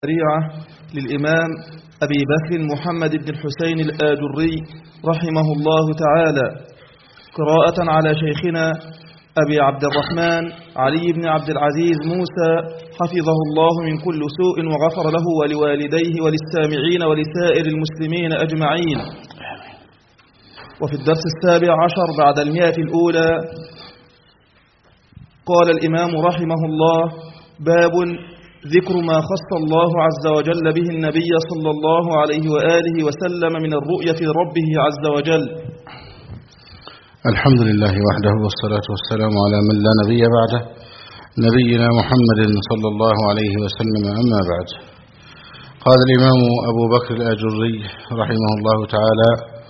الشريعة للإمام أبي بكر محمد بن الحسين الآجري رحمه الله تعالى، قراءة على شيخنا أبي عبد الرحمن علي بن عبد العزيز موسى حفظه الله من كل سوء وغفر له ولوالديه وللسامعين ولسائر المسلمين أجمعين. وفي الدرس 17 بعد 100 الأولى قال الإمام رحمه الله: باب ذكر ما خص الله عز وجل به النبي صلى الله عليه وآله وسلم من الرؤية لربه عز وجل. الحمد لله وحده والصلاة والسلام على من لا نبي بعده، نبينا محمد صلى الله عليه وسلم. أما بعد، قال الإمام أبو بكر الآجري رحمه الله تعالى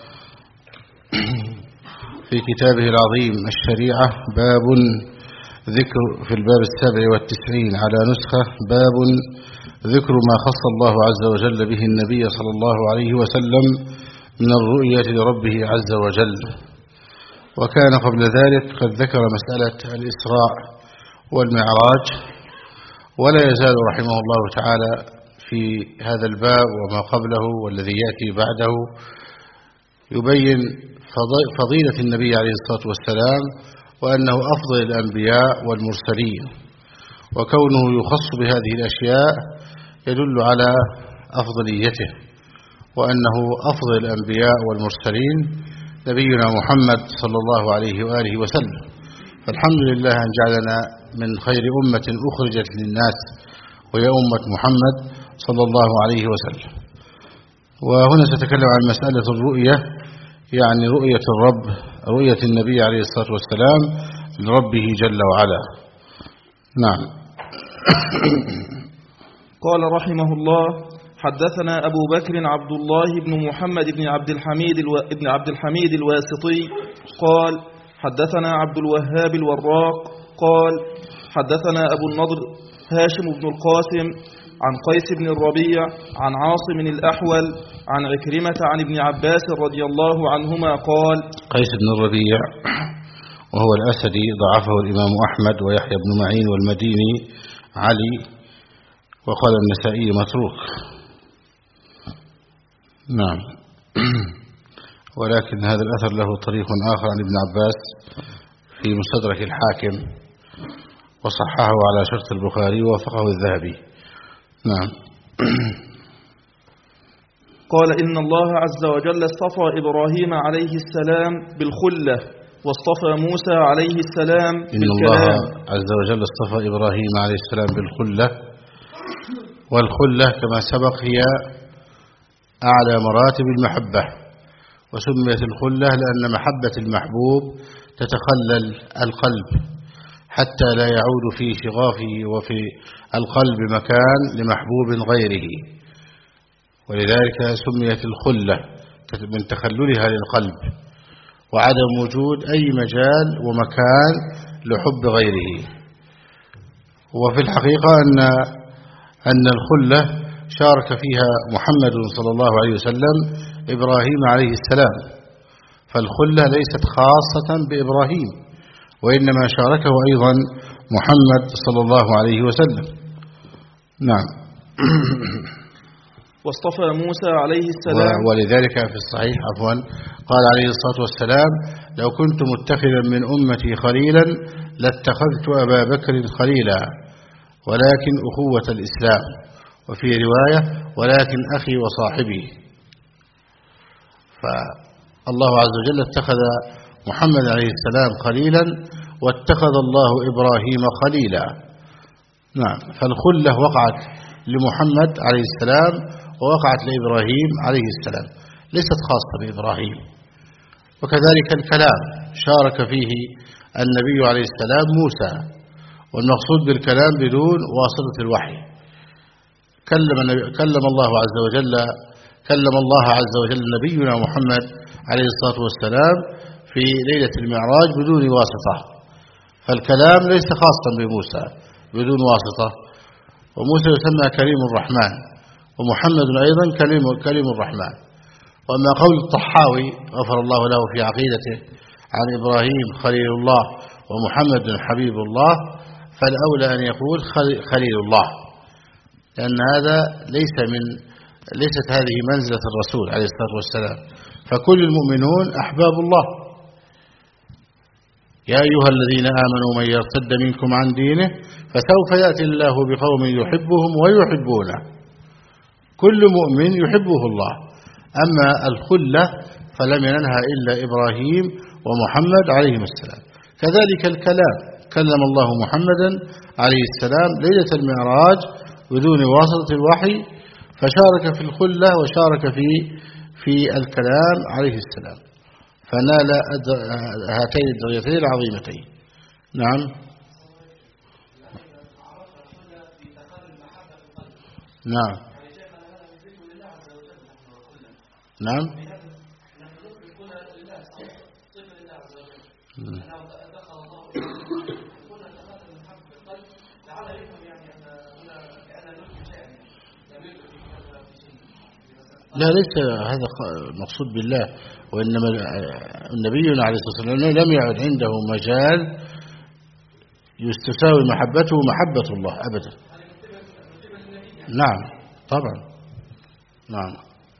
في كتابه العظيم الشريعة: باب ذكر في الباب 97 على نسخة: باب ذكر ما خص الله عز وجل به النبي صلى الله عليه وسلم من الرؤية لربه عز وجل. وكان قبل ذلك قد ذكر مسألة الإسراء والمعراج، ولا يزال رحمه الله تعالى في هذا الباب وما قبله والذي يأتي بعده يبين فضيلة النبي عليه الصلاة والسلام، وأنه أفضل الأنبياء والمرسلين، وكونه يخص بهذه الأشياء يدل على أفضليته، وأنه أفضل الأنبياء والمرسلين نبينا محمد صلى الله عليه وآله وسلم. فالحمد لله أن جعلنا من خير أمة أخرجت للناس، وهي أمة محمد صلى الله عليه وسلم. وهنا سأتكلم عن مسألة الرؤية، يعني رؤية الرب، رؤية النبي عليه الصلاة والسلام لربه جل وعلا. نعم. قال رحمه الله: حدثنا أبو بكر عبد الله بن محمد بن عبد الحميد الواسطي قال: حدثنا عبد الوهاب الوراق قال: حدثنا أبو النضر هاشم بن القاسم عن قيس بن الربيع عن عاصم الأحول عن عكرمة عن ابن عباس رضي الله عنهما قال. قيس بن الربيع وهو الأسدي ضعفه الإمام أحمد ويحيى بن معين والمديني علي، وقال النسائي متروك. نعم. ولكن هذا الأثر له طريق آخر عن ابن عباس في مستدرك الحاكم، وصححه على شرط البخاري ووافقه الذهبي. نعم. قال: إن الله عز وجل اصطفى إبراهيم عليه السلام بالخلة، واصطفى موسى عليه السلام بالكلام. إن الله عز وجل اصطفى إبراهيم عليه السلام بالخلة، والخلة كما سبق هي أعلى مراتب المحبة، وسميت الخلة لأن محبة المحبوب تتخلل القلب حتى لا يعود في شغافه وفي القلب مكان لمحبوب غيره، ولذلك سميت الخلة من تخللها للقلب وعدم وجود أي مجال ومكان لحب غيره. وفي الحقيقة أن الخلة شارك فيها محمد صلى الله عليه وسلم إبراهيم عليه السلام، فالخلة ليست خاصة بإبراهيم، وإنما شاركه أيضا محمد صلى الله عليه وسلم. نعم. واصطفى موسى عليه السلام، ولذلك في الصحيح قال عليه الصلاة والسلام: لو كنت متخذا من أمتي خليلا لاتخذت أبا بكر خليلا، ولكن أخوة الإسلام، وفي رواية: ولكن أخي وصاحبي. فالله عز وجل اتخذ محمد عليه السلام خليلا، واتخذ الله إبراهيم خليلا. نعم. فالخلة وقعت لمحمد عليه السلام ووقعت لإبراهيم عليه السلام، ليست خاصة بإبراهيم. وكذلك الكلام شارك فيه النبي عليه السلام موسى، والمقصود بالكلام بدون واسطة الوحي. كلم الله عز وجل نبينا محمد عليه الصلاة والسلام في ليلة المعراج بدون واسطة، فالكلام ليس خاصا بموسى بدون واسطة. وموسى يسمى كريم الرحمن، ومحمد أيضا كريم الرحمن. وأما قول الطحاوي غفر الله له في عقيدته عن إبراهيم خليل الله ومحمد حبيب الله، فالأولى أن يقول خليل الله، لأن هذا ليست هذه منزلة الرسول عليه الصلاة والسلام. فكل المؤمنون أحباب الله. يا أيها الذين آمنوا من يرتد منكم عن دينه فسوف يأتي الله بقوم يحبهم ويحبونه. كل مؤمن يحبه الله. أما الخلة فلم ينلها إلا إبراهيم ومحمد عليهم السلام. كذلك الكلام، كلم الله محمدا عليه السلام ليلة المعراج بدون واسطة الوحي، فشارك في الخلة وشارك في الكلام عليه السلام، فنال هاتين الدرجتين العظيمتين. نعم. نعم. نعم. لا، ليس هذا مقصود بالله، وإنما النبي عليه الصلاة والسلام لم يعد عنده مجال يستساوي محبته محبة الله أبدا. نعم طبعا. نعم.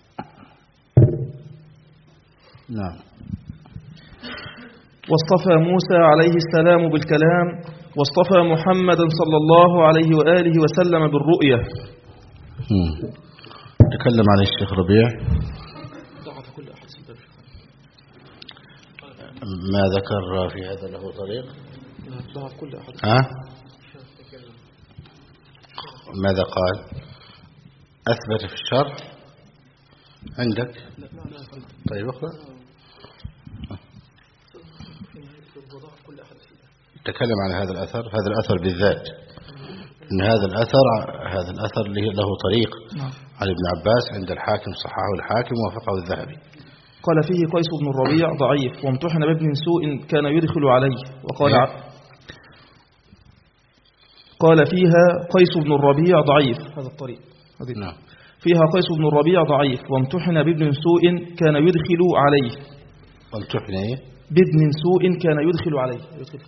نعم. واصطفى موسى عليه السلام بالكلام، واصطفى محمدا صلى الله عليه وآله وسلم بالرؤية. تكلم عن الشيخ ربيع ما ذكر في هذا له طريق. ماذا قال؟ أثبت في الشرح عندك؟ طيب اقرأ. تكلم عن هذا الأثر بالذات، إن هذا الأثر له طريق عن ابن عباس عند الحاكم، صححه الحاكم ووافقه الذهبي. قال فيه قيس بن الربيع ضعيف، وامتحن بابن سوء كان يدخل عليه. وقال قال فيها قيس بن الربيع ضعيف، هذا الطريق. نعم. فيها قيس بن الربيع ضعيف، وامتحن بابن سوء كان يدخل عليه. وامتحن بابن سوء كان يدخل عليه.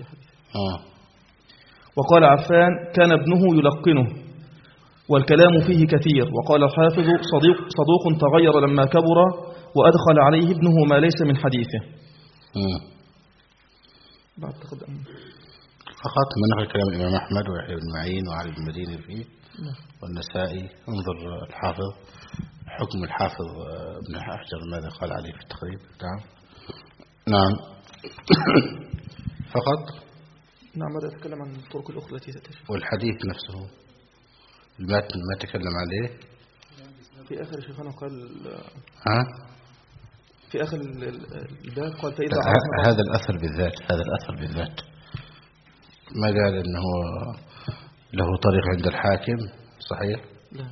وقال عفان كان ابنه يلقنه، والكلام فيه كثير. وقال الحافظ صدوق تغير لما كبر، وأدخل عليه ابنه ما ليس من حديثه. بعد تقدم فقط من نقل كلام الإمام أحمد ويحيى بن معين وعلي بن المديني فيه والنسائي. انظر الحافظ، حكم الحافظ ابن حجر ماذا قال عليه في التقريب. نعم. فقط. نعم. ماذا يتكلم عن الطرق الأخرى التي تتشف، والحديث نفسه المتن ما تكلم عليه في آخر شيخنا قال في آخر الباب قال فإذا هذا الأثر بالذات ما قال إنه له طريق عند الحاكم صحيح؟ لا.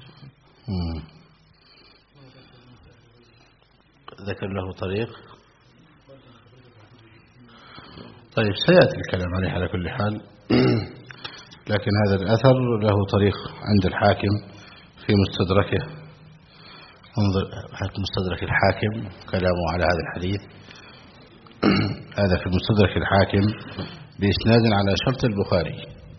ذكر له طريق. طيب سيأتي الكلام عليه على كل حال. لكن هذا الأثر له طريق عند الحاكم في مستدركه. انظر مستدرك الحاكم كلامه على هذا الحديث. هذا في مستدرك الحاكم بإسناد على شرط البخاري،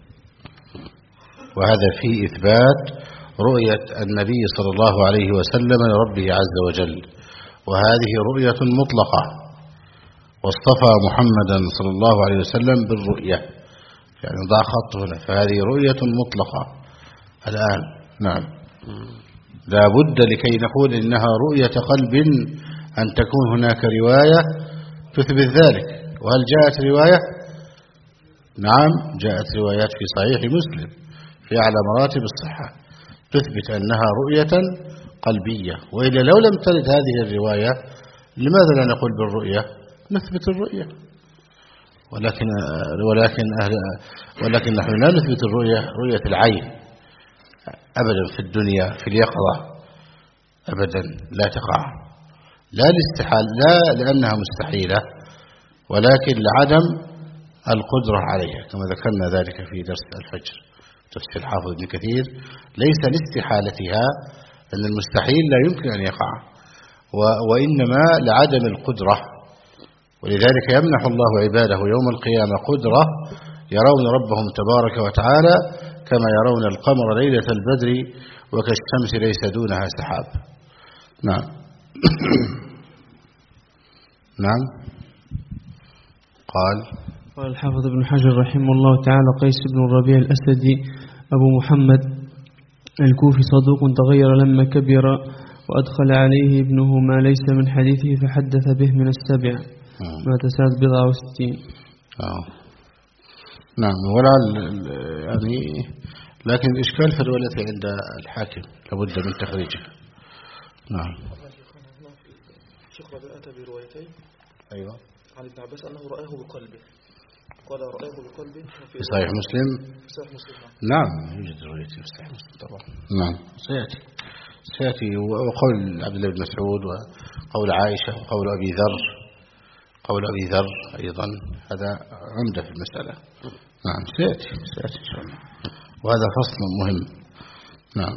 وهذا فيه إثبات رؤية النبي صلى الله عليه وسلم لربه عز وجل، وهذه رؤية مطلقة. واصطفى محمدا صلى الله عليه وسلم بالرؤية، يعني ضع خط هنا، فهذه رؤية مطلقة الآن. نعم. لا بد لكي نقول إنها رؤية قلب أن تكون هناك رواية تثبت ذلك. وهل جاءت رواية؟ نعم، جاءت روايات في صحيح مسلم في أعلى مراتب الصحة تثبت أنها رؤية قلبية. وإلا لو لم ترد هذه الرواية لماذا لا نقول بالرؤية؟ نثبت الرؤية. ولكن نحن لا نثبت رؤية العين أبدا في الدنيا في اليقظة أبدا لا تقع، لا الاستحالة، لا لأنها مستحيلة، ولكن لعدم القدرة عليها كما ذكرنا ذلك في درس الفجر تفسير الحافظ ابن كثير. ليس لاستحالتها، أن المستحيل لا يمكن أن يقع، وإنما لعدم القدرة. ولذلك يمنح الله عباده يوم القيامة قدرة يرون ربهم تبارك وتعالى كما يرون القمر ليلة البدر وكالشمس ليس دونها سحاب. نعم. نعم. قال الحافظ ابن حجر رحمه الله تعالى: قيس بن الربيع الأسدي أبو محمد الكوفي صدوق تغير لما كبر، وأدخل عليه ابنه ما ليس من حديثه فحدث به من السبع، مات سنة 67. نعم. ولا يعني لكن الإشكال في الرواية عند الحاكم لابد من تخريجه. نعم. الشيخ ربيع أتى بروايتين. أيوة. عن ابن عباس أنه رآه بقلبه، قال رآه بقلبه في صحيح مسلم. في صحيح مسلم. نعم يوجد روايتي في صحيح مسلم طبعا. نعم سيأتي وقول عبد الله بن مسعود وقول عائشة وقول أبي ذر، قول أبي ذر أيضا هذا عمدة في المسألة. نعم سيأتي إن شاء الله، وهذا فصل مهم. نعم.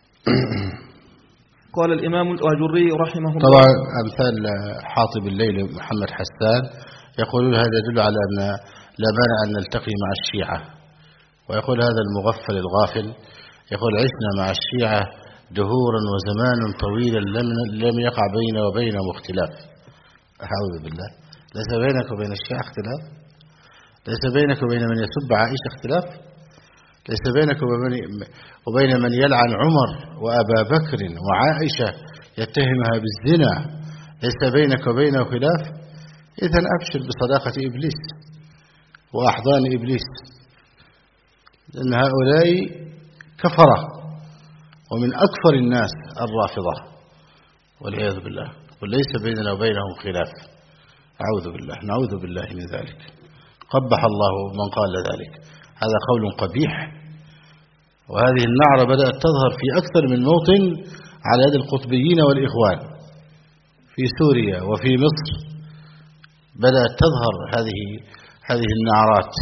قال الإمام الآجري رحمه الله. طبعا أمثال حاطب الليل محمد حسان يقولون هذا يدل على أن لا مانع أن نلتقي مع الشيعة، ويقول هذا المغفل الغافل يقول عشنا مع الشيعة دهورا وزمان طويلا لم يقع بيننا وبينهم اختلاف. أعوذ بالله. ليس بينك وبين الشيعة اختلاف؟ ليس بينك وبين من يسب عائشة اختلاف؟ ليس بينك وبين من يلعن عمر وأبا بكر وعائشة يتهمها بالزنا ليس بينك وبينه خلاف؟ إذن أبشر بصداقة إبليس وأحضان إبليس، لأن هؤلاء كفرة ومن أكفر الناس الرافضة والعياذ بالله، وليس بيننا وبينهم خلاف. أعوذ بالله، نعوذ بالله من ذلك. قبح الله من قال ذلك، هذا قول قبيح. وهذه النعرة بدأت تظهر في أكثر من موطن على يد القطبيين والإخوان في سوريا وفي مصر، بدأت تظهر هذه النعرات،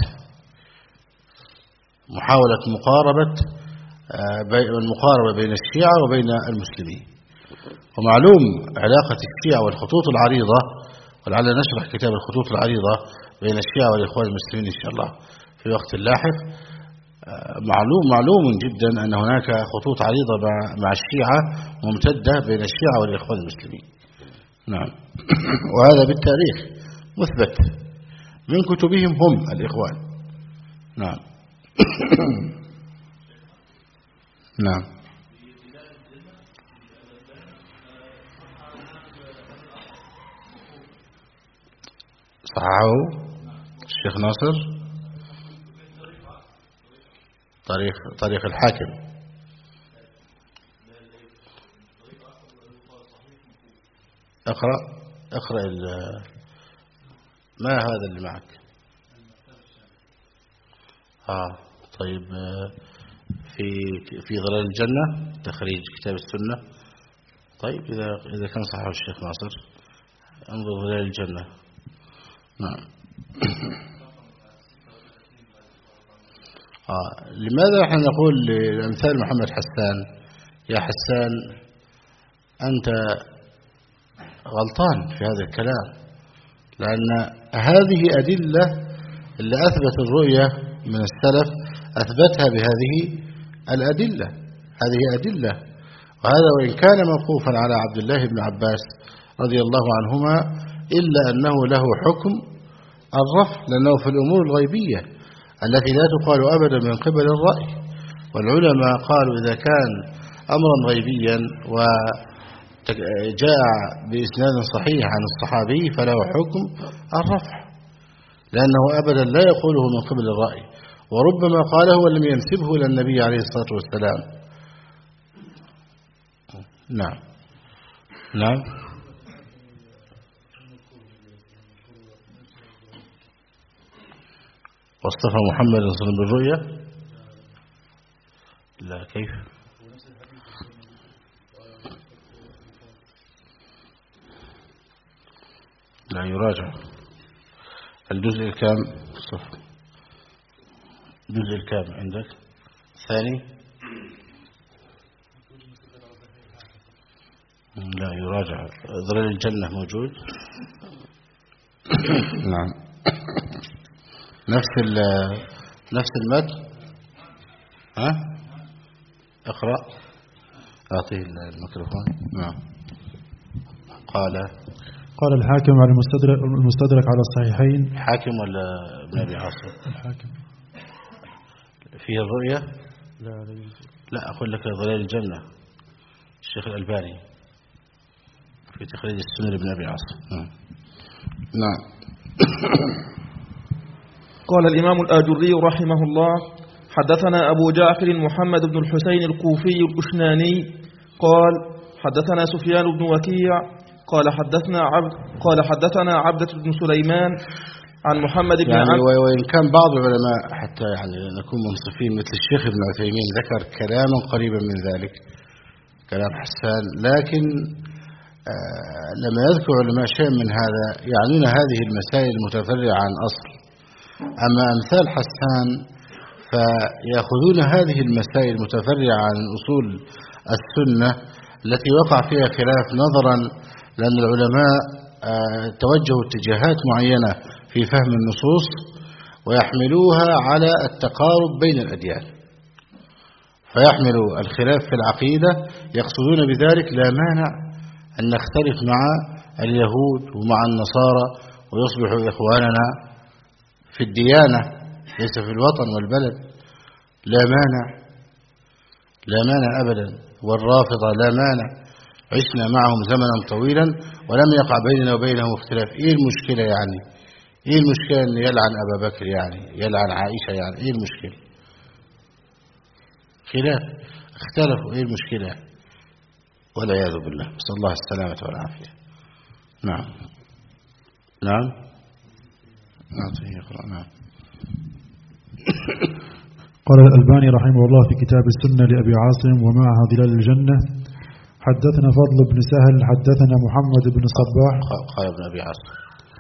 محاولة المقاربة بين الشيعة وبين المسلمين. ومعلوم علاقة الشيعة والخطوط العريضة، ولعل نشرح كتاب الخطوط العريضة بين الشيعة والإخوان المسلمين إن شاء الله في وقت لاحق. معلوم جدا أن هناك خطوط عريضة مع الشيعة ممتدة بين الشيعة والإخوان المسلمين. نعم. وهذا بالتاريخ مثبت من كتبهم هم الإخوان. نعم. نعم. صححه الشيخ ناصر طريق الحاكم. اقرأ ما هذا اللي معك؟ طيب، في ظلال الجنة تخريج كتاب السنة. طيب إذا كان صححه الشيخ ناصر انظر ظلال الجنة. نعم. لماذا نحن نقول لأمثال محمد حسان يا حسان أنت غلطان في هذا الكلام؟ لأن هذه أدلة اللي أثبت الرؤية من السلف أثبتها بهذه الأدلة، هذه أدلة. وهذا وإن كان موقوفا على عبد الله بن عباس رضي الله عنهما إلا أنه له حكم الرفع، لأنه في الأمور الغيبية التي لا تقال أبدا من قبل الرأي. والعلماء قالوا إذا كان أمرا غيبيا وجاء بإسناد صحيح عن الصحابي فله حكم الرفع، لأنه أبدا لا يقوله من قبل الرأي، وربما قاله ولم ينسبه إلى النبي عليه الصلاة والسلام. نعم. نعم. واصطفى محمد صلى الله عليه وسلم بالرؤيا؟ لا، كيف؟ لا، يراجع الجزء الكام صفر، الجزء الكام عندك ثاني؟ لا، يراجع ظلال الجنة موجود. نعم. نفس المد. اقرأ أعطيه الميكروفون. نعم. قال الحاكم على المستدرك على الصحيحين. حاكم ولا ابن أبي عاصم؟ الحاكم. فيه الرؤية؟ لا أقول لك ظلال الجنة الشيخ الألباني في تخريج السنن ابن أبي عاصم. نعم. قال الإمام الآجري رحمه الله: حدثنا أبو جعفر محمد بن الحسين الكوفي الأشناني قال حدثنا سفيان بن وكيع قال حدثنا عبدة بن سليمان عن محمد بن يعني وإن كان بعض العلماء حتى يعني نكون منصفين مثل الشيخ ابن عثيمين ذكر كلاما قريبا من ذلك كلام حسان، لكن لما يذكر علماء شيء من هذا يعنون هذه المسائل المتفرعة عن أصل. أما أمثال حسان فيأخذون هذه المسائل المتفرعة عن أصول السنة التي وقع فيها خلاف نظرا لأن العلماء توجهوا اتجاهات معينة في فهم النصوص ويحملوها على التقارب بين الأديان، فيحملوا الخلاف في العقيدة يقصدون بذلك لا مانع أن نختلف مع اليهود ومع النصارى ويصبحوا إخواننا في الديانة ليس في الوطن والبلد، لا مانع أبدا. والرافضة لا مانع، عشنا معهم زمنا طويلا ولم يقع بيننا وبينهم اختلاف. ايه المشكلة يعني؟ ايه المشكلة ان يلعن ابا بكر يعني يلعن عائشة يعني ايه المشكلة؟ خلاف اختلفوا، ايه المشكلة؟ والعياذ بالله، نسأل الله السلامة والعافية. نعم نعطيه يقرأ. نعم. قال الألباني رحمه الله في كتاب السنة لأبي عاصم ومعها ظلال الجنة: حدثنا فضل بن سهل حدثنا محمد بن صباح. قال ابن أبي عاصم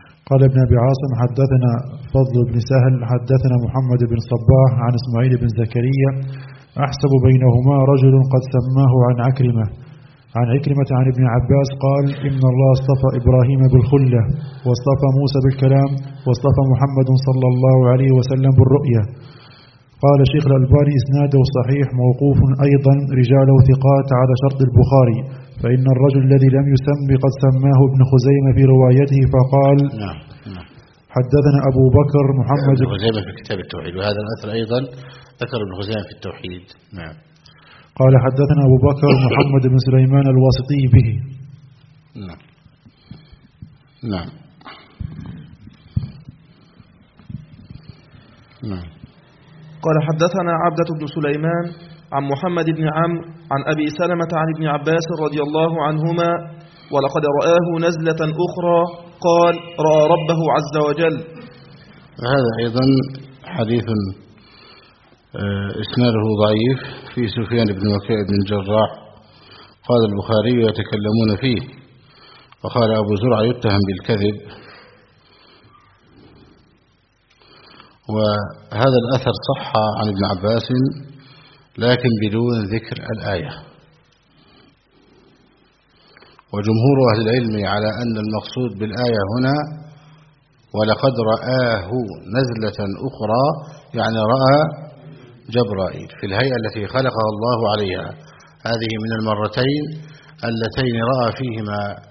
حدثنا فضل بن سهل حدثنا محمد بن صباح عن إسماعيل بن زكريا أحسب بينهما رجل قد سماه عن عكرمة عن ابن عباس قال: إن الله اصطفى إبراهيم بالخلة واصطفى موسى بالكلام واصطفى محمد صلى الله عليه وسلم بالرؤية. قال شيخ الألباني: إسناده صحيح موقوف أيضا رجاله ثقات على شرط البخاري، فإن الرجل الذي لم يسم قد سماه ابن خزيمة في روايته فقال: حدثنا أبو بكر محمد بن خزيمة في كتاب التوحيد، وهذا الأثر أيضا ذكر ابن خزيمة في التوحيد. نعم. قال حدثنا أبو بكر محمد بن سليمان الواسطي به. نعم. قال حدثنا عبدة بن سليمان عن محمد بن عمرو عن أبي سلمة عن ابن عباس رضي الله عنهما: ولقد رآه نزلة أخرى قال: رأى ربه عز وجل. هذا أيضا حديث إسناده ضعيف في سفيان بن وكيع بن الجراح. قال البخاري: يتكلمون فيه. وقال أبو زرع: يتهم بالكذب. وهذا الأثر صح عن ابن عباس لكن بدون ذكر الآية. وجمهور أهل العلم على أن المقصود بالآية هنا ولقد رآه نزلة أخرى، يعني رأى جبرائيل في الهيئة التي خلقها الله عليها. هذه من المرتين اللتين رأى فيهما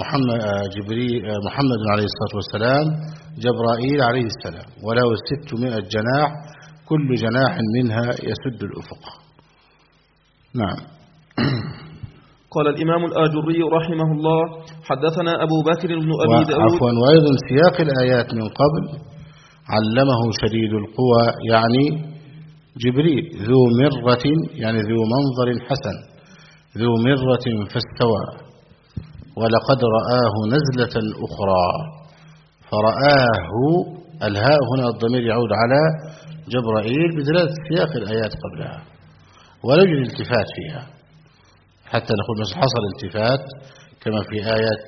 محمد عليه الصلاة والسلام جبرائيل عليه السلام، وله 600 جناح كل جناح منها يسد الأفق. نعم. قال الإمام الآجري رحمه الله: حدثنا أبو بكر بن أبي داود. عفوا، وأيضا سياق الآيات من قبل: علمه شديد القوى يعني جبريل، ذو مرة يعني ذو منظر حسن، ذو مرة فاستوى. ولقد رآه نزلة أخرى، فرآه الهاء هنا الضمير يعود على جبرائيل بدلالة سياق الآيات قبلها، ولا يوجد التفات فيها حتى نقول مثل حصل التفات كما في آية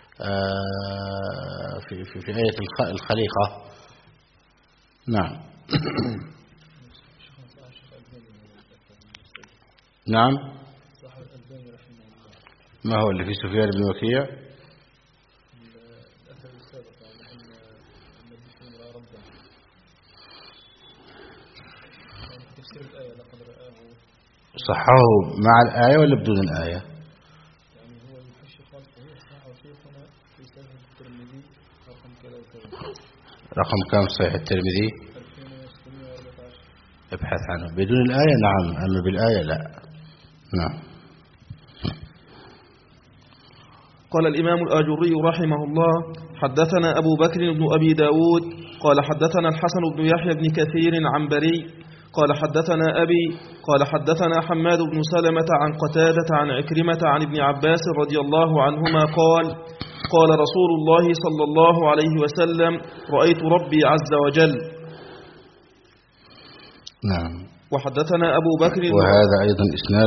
في آية الخليقة. نعم. نعم. ما هو اللي في سفيان بن وكيع؟ صحه مع الآية ولا بدون الآية؟ رقم كم صحيح الترمذي؟ ابحث عنه بدون الآية. نعم، أما بالآية لا. نعم. قال الإمام الآجري رحمه الله: حدثنا أبو بكر بن أبي داود قال حدثنا الحسن بن يحيى بن كثير عن بري قال حدثنا أبي قال حدثنا حماد بن سلمة عن قتادة عن عكرمة عن ابن عباس رضي الله عنهما قال: قال رسول الله صلى الله عليه وسلم: رأيت ربي عز وجل. نعم. وحدثنا أبو بكر وهذا أيضا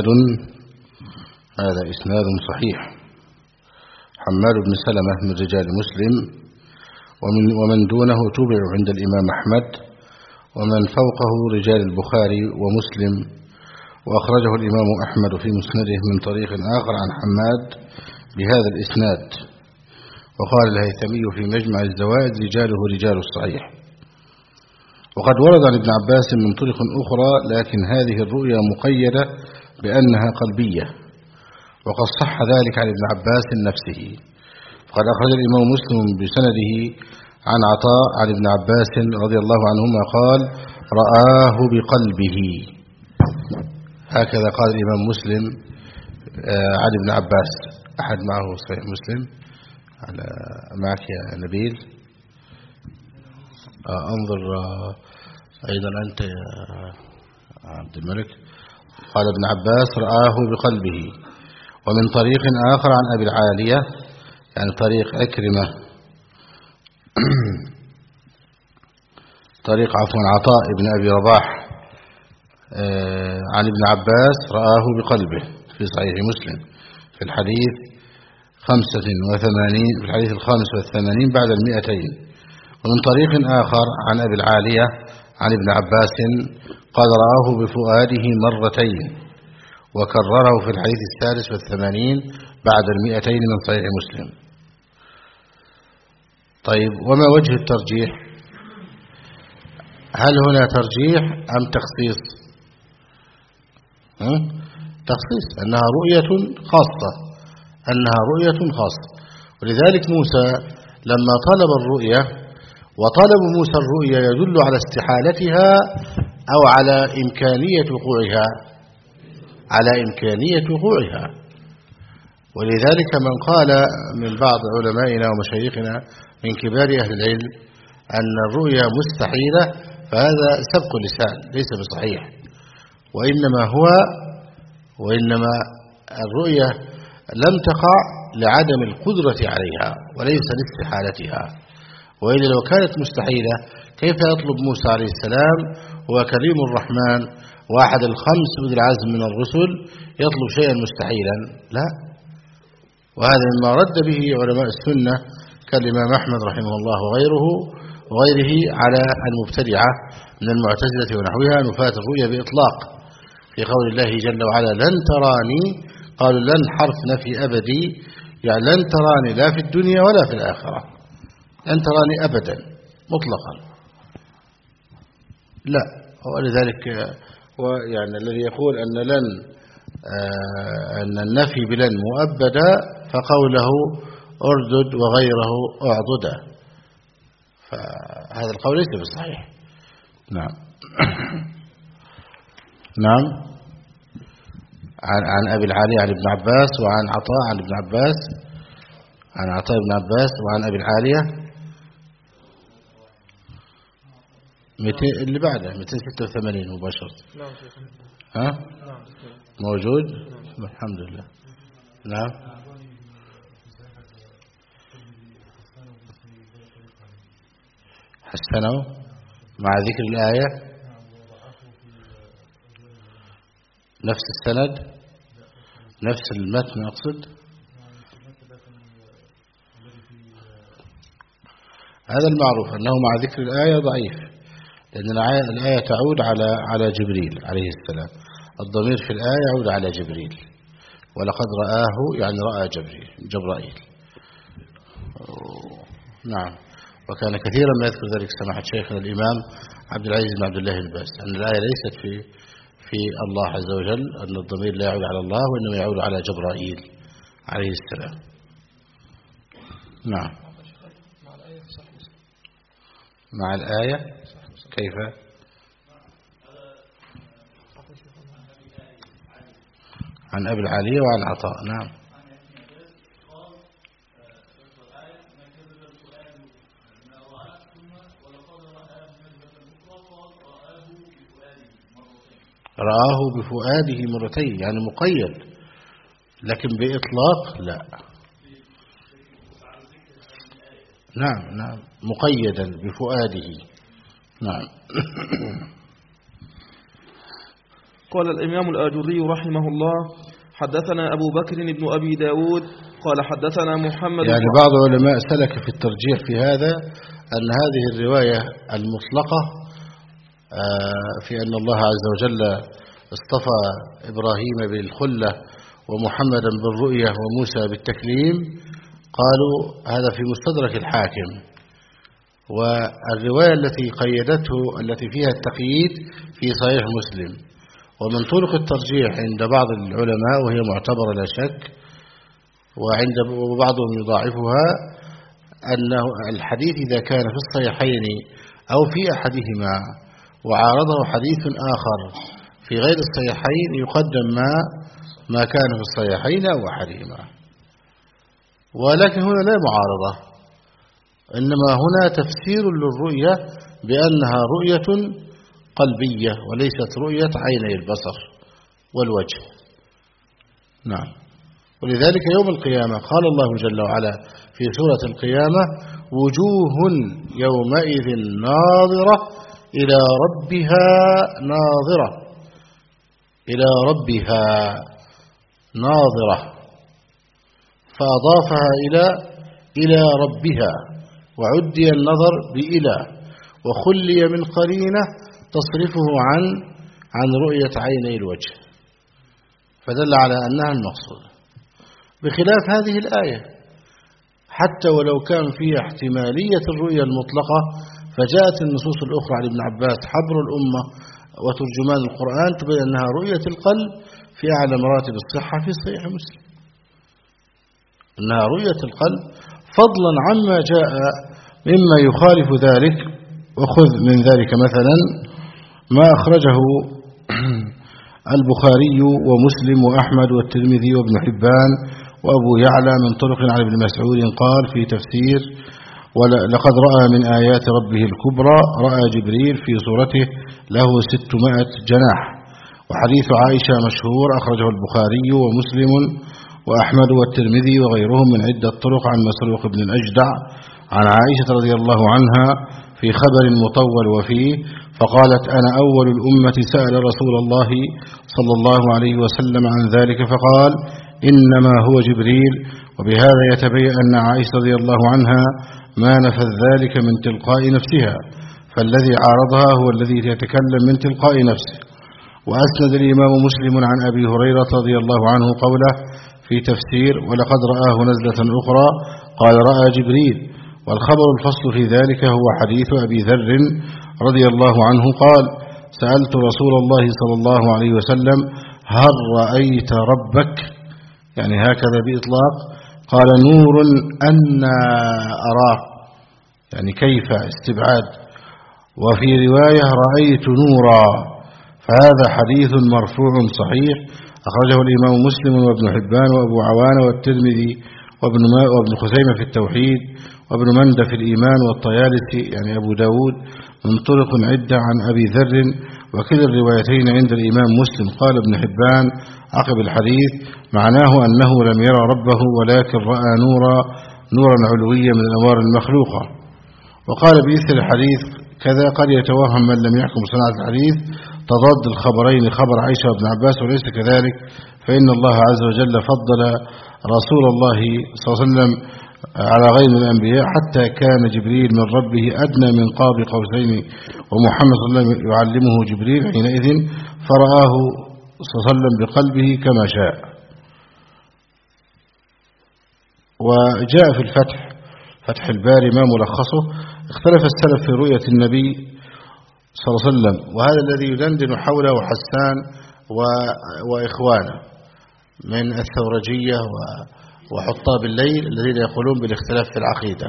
إسناد صحيح. حماد بن سلمة من رجال مسلم، ومن دونه تبع عند الإمام أحمد، ومن فوقه رجال البخاري ومسلم، وأخرجه الإمام أحمد في مسنده من طريق آخر عن حماد بهذا الإسناد. وقال الهيثمي في مجمع الزوائد: رجاله رجال الصحيح. وقد ورد عن ابن عباس من طرق أخرى، لكن هذه الرؤيا مقيدة بأنها قلبية، وقد صح ذلك عن ابن عباس نفسه. فقد أخرج الإمام مسلم بسنده عن عطاء عن ابن عباس رضي الله عنهما قال: رآه بقلبه. هكذا قال الإمام مسلم عن ابن عباس. أحد معه صحيح مسلم معك يا نبيل؟ انظر أيضا أنت يا عبد الملك. قال ابن عباس: رآه بقلبه. ومن طريق آخر عن أبي العالية، يعني طريق عكرمة، طريق عطاء بن أبي رباح عن ابن عباس: رآه بقلبه، في صحيح مسلم في الحديث 85 في الحديث 85 بعد 200. ومن طريق آخر عن أبي العالية عن ابن عباس قال: رآه بفؤاده مرتين، وكرره في الحديث 83 بعد 200 من صحيح مسلم. طيب، وما وجه الترجيح؟ هل هنا ترجيح أم تخصيص؟ تخصيص، أنها رؤية خاصة. ولذلك موسى لما طلب الرؤية، وطلب موسى الرؤية يدل على استحالتها أو على إمكانية وقوعها. ولذلك من قال من بعض علمائنا ومشايخنا من كبار أهل العلم أن الرؤيا مستحيلة، فهذا سبق لسان ليس بصحيح. وإنما الرؤيا لم تقع لعدم القدرة عليها وليس لاستحالتها. وإلا لو كانت مستحيلة كيف يطلب موسى عليه السلام هو كريم الرحمن واحد الخمس أولي العزم من الرسل يطلب شيئا مستحيلا؟ لا. وهذا مما رد به علماء السنة كالإمام أحمد رحمه الله وغيره على المبتدعة من المعتزلة ونحوها نفاة الرؤيا بإطلاق، في قول الله جل وعلا: لن تراني. قالوا لن حرف نفي أبدي، يعني لن تراني لا في الدنيا ولا في الآخرة، لن تراني أبدا مطلقا. لا. ولذلك يعني الذي يقول أن النفي بلن مؤبدا فقوله أردد وغيره أعضدا، فهذا القول ليس بصحيح. نعم. نعم. عن أبي العالي عن ابن عباس، وعن عطاء عن ابن عباس، عن عطاء ابن عباس، وعن أبي العالية اللي بعده 286 مباشرة. ها؟ موجود؟ الحمد لله. نعم. حسنوا مع ذكر الآية نفس السند نفس المتن أقصد. هذا المعروف أنه مع ذكر الآية ضعيف، لأن الآية تعود على جبريل عليه السلام. الضمير في الآية يعود على جبريل، ولقد رآه يعني رأى جبرائيل. نعم. وكان كثيرا ما يذكر ذلك سماحة شيخنا الإمام عبد العزيز بن عبد الله الباز، أن الآية ليست في في الله عز وجل أن الضمير لا يعود على الله وإنما يعود على جبرائيل عليه السلام. نعم. مع الآية كيف؟ عن أبي العالية وعن عطاء. نعم. رآه بفؤاده مرتين يعني مقيد، لكن بإطلاق لا. نعم مقيدا بفؤاده. نعم. قال الإمام الآجري رحمه الله: حدثنا أبو بكر بن أبي داود قال حدثنا محمد. يعني بعض العلماء سلك في الترجيح في هذا أن هذه الرواية المطلقة في أن الله عز وجل اصطفى إبراهيم بالخلة ومحمدا بالرؤية وموسى بالتكليم، قالوا هذا في مستدرك الحاكم. والرواية التي قيدته التي فيها التقييد في صحيح مسلم. ومن طرق الترجيح عند بعض العلماء وهي معتبرة لا شك، وبعضهم يضاعفها، أنه الحديث إذا كان في الصحيحين أو في أحدهما وعارضه حديث آخر في غير الصحيحين يقدم ما كان في الصحيحين أو أحدهما. ولكن هنا لا معارضة، إنما هنا تفسير للرؤية بأنها رؤية قلبية وليست رؤية عيني البصر والوجه. نعم. ولذلك يوم القيامة قال الله جل وعلا في سورة القيامة: وجوه يومئذ ناظرة إلى ربها ناظرة، إلى ربها ناظرة، فأضافها إلى ربها، وعدي النظر بإلى، وخلي من قرينة تصرفه عن رؤية عيني الوجه، فدل على أنها المقصود، بخلاف هذه الآية حتى ولو كان فيها احتمالية الرؤية المطلقة، فجاءت النصوص الأخرى عن ابن عباس حبر الأمة وترجمان القرآن تبين أنها رؤية القلب في أعلى مراتب الصحة في صحيح مسلم، أنها رؤية القلب، فضلا عما جاء مما يخالف ذلك. وخذ من ذلك مثلا ما أخرجه البخاري ومسلم وأحمد والترمذي وابن حبان وأبو يعلى من طرق عن ابن مسعود قال في تفسير: ولقد رأى من آيات ربه الكبرى، رأى جبريل في صورته له 600 جناح. وحديث عائشة مشهور أخرجه البخاري ومسلم وأحمد والترمذي وغيرهم من عدة طرق عن مسروق بن الأجدع عن عائشة رضي الله عنها في خبر مطول وفيه: فقالت: أنا أول الأمة سأل رسول الله صلى الله عليه وسلم عن ذلك فقال: إنما هو جبريل. وبهذا يتبين أن عائشة رضي الله عنها ما نفذ ذلك من تلقاء نفسها، فالذي عارضها هو الذي يتكلم من تلقاء نفسه. وأسند الإمام مسلم عن أبي هريرة رضي الله عنه قوله في تفسير: ولقد رآه نزلة أخرى قال: رأى جبريل. والخبر الفصل في ذلك هو حديث أبي ذر رضي الله عنه قال: سألت رسول الله صلى الله عليه وسلم: هل رأيت ربك؟ يعني هكذا بإطلاق، قال: نور أنا أراه، يعني كيف استبعاد. وفي رواية: رأيت نورا. فهذا حديث مرفوع صحيح أخرجه الإمام مسلم وابن حبان وأبو عوان والترمذي وابن خزيمة في التوحيد وابن مندة في الإيمان والطيالسي يعني أبو داود من طرق عدة عن أبي ذر، وكلا الروايتين عند الإمام مسلم. قال ابن حبان عقب الحديث: معناه أنه لم يرى ربه ولكن رأى نورا علويا من الأنوار المخلوقة. وقال بإثر الحديث: كذا قد يتوهم من لم يحكم صناعة الحديث تضاد الخبرين، خبر عائشة وابن عباس، وليس كذلك، فإن الله عز وجل فضل رسول الله صلى الله عليه وسلم على غير الأنبياء حتى كان جبريل من ربه أدنى من قاب قوسين، ومحمد صلى الله عليه وسلم يعلمه جبريل حينئذ فرآه صلى الله عليه وسلم بقلبه كما شاء. وجاء في فتح الباري ما ملخصه: اختلف السلف في رؤية النبي صلى الله عليه وسلم، وهذا الذي يدندن حوله حسان وإخوانه من الثورجية وحطاب الليل الذين يقولون بالاختلاف في العقيدة.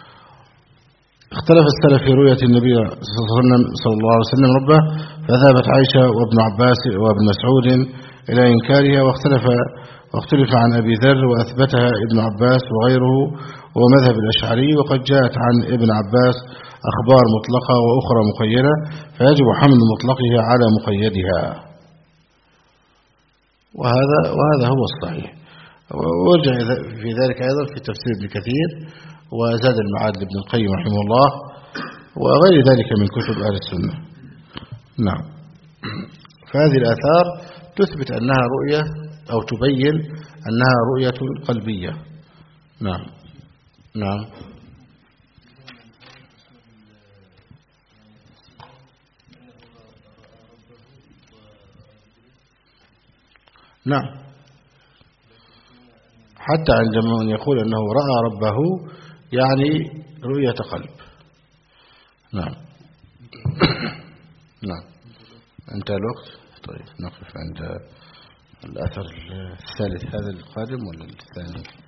اختلف السلف في رؤية النبي صلى الله عليه وسلم ربه، فذهبت عائشة وابن عباس وابن مسعود إلى إنكارها، واختلف عن أبي ذر وأثبتها ابن عباس وغيره ومذهب الأشعري، وقد جاءت عن ابن عباس أخبار مطلقة وأخرى مقيدة، فيجب حمل مطلقها على مقيدها، وهذا هو الصحيح. ورجع في ذلك أيضا في تفسير ابن كثير وزاد المعاد لابن القيم رحمه الله وغير ذلك من كتب أهل السنة. نعم. فهذه الآثار تثبت أنها رؤية أو تبين أنها رؤية قلبية. نعم. نعم. نعم. حتى عندما يقول أنه رأى ربه يعني رؤية قلب. نعم. نعم. انتهى الوقت. طيب نقف عند الأثر الثالث هذا القادم ولا الثاني؟